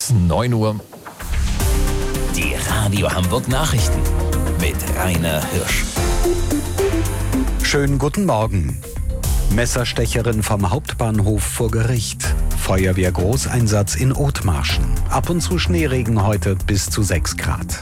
ist 9 Uhr. Die Radio Hamburg Nachrichten mit Rainer Hirsch. Schönen guten Morgen. Messerstecherin vom Hauptbahnhof vor Gericht. Feuerwehr Großeinsatz in Othmarschen. Ab und zu Schneeregen heute bis zu 6 Grad.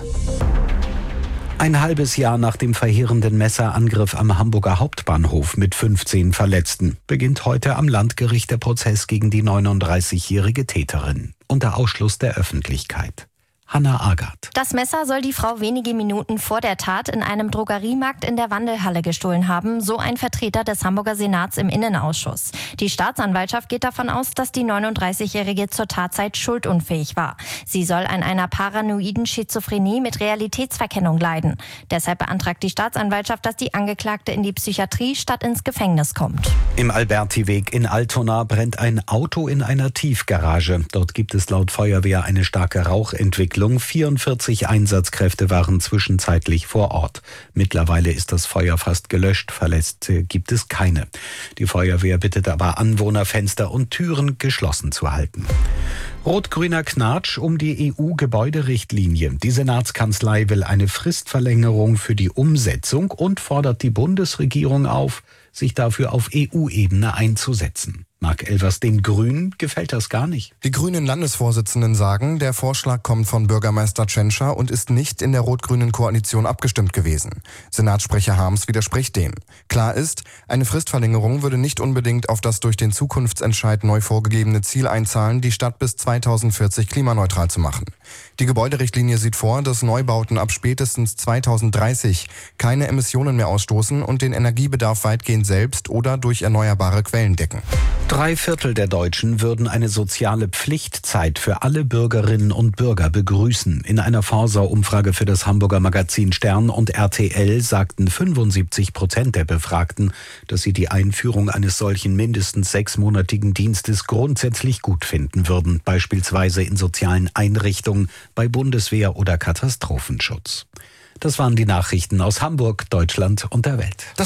Ein halbes Jahr nach dem verheerenden Messerangriff am Hamburger Hauptbahnhof mit 15 Verletzten beginnt heute am Landgericht der Prozess gegen die 39-jährige Täterin unter Ausschluss der Öffentlichkeit. Hanna Agard. Das Messer soll die Frau wenige Minuten vor der Tat in einem Drogeriemarkt in der Wandelhalle gestohlen haben, so ein Vertreter des Hamburger Senats im Innenausschuss. Die Staatsanwaltschaft geht davon aus, dass die 39-Jährige zur Tatzeit schuldunfähig war. Sie soll an einer paranoiden Schizophrenie mit Realitätsverkennung leiden. Deshalb beantragt die Staatsanwaltschaft, dass die Angeklagte in die Psychiatrie statt ins Gefängnis kommt. Im Albertiweg in Altona brennt ein Auto in einer Tiefgarage. Dort gibt es laut Feuerwehr eine starke Rauchentwicklung. 44 Einsatzkräfte waren zwischenzeitlich vor Ort. Mittlerweile ist das Feuer fast gelöscht, Verletzte gibt es keine. Die Feuerwehr bittet aber Anwohner, Fenster und Türen geschlossen zu halten. Rot-grüner Knatsch um die EU-Gebäuderichtlinie. Die Senatskanzlei will eine Fristverlängerung für die Umsetzung und fordert die Bundesregierung auf, sich dafür auf EU-Ebene einzusetzen. Marc Elvers, den Grünen gefällt das gar nicht. Die grünen Landesvorsitzenden sagen, der Vorschlag kommt von Bürgermeister Tschentscher und ist nicht in der rot-grünen Koalition abgestimmt gewesen. Senatssprecher Harms widerspricht dem. Klar ist, eine Fristverlängerung würde nicht unbedingt auf das durch den Zukunftsentscheid neu vorgegebene Ziel einzahlen, die Stadt bis 2040 klimaneutral zu machen. Die Gebäuderichtlinie sieht vor, dass Neubauten ab spätestens 2030 keine Emissionen mehr ausstoßen und den Energiebedarf weitgehend selbst oder durch erneuerbare Quellen decken. 3/4 der Deutschen würden eine soziale Pflichtzeit für alle Bürgerinnen und Bürger begrüßen. In einer Forsa-Umfrage für das Hamburger Magazin Stern und RTL sagten 75% der Befragten, dass sie die Einführung eines solchen mindestens 6-monatigen Dienstes grundsätzlich gut finden würden, beispielsweise in sozialen Einrichtungen, bei Bundeswehr oder Katastrophenschutz. Das waren die Nachrichten aus Hamburg, Deutschland und der Welt.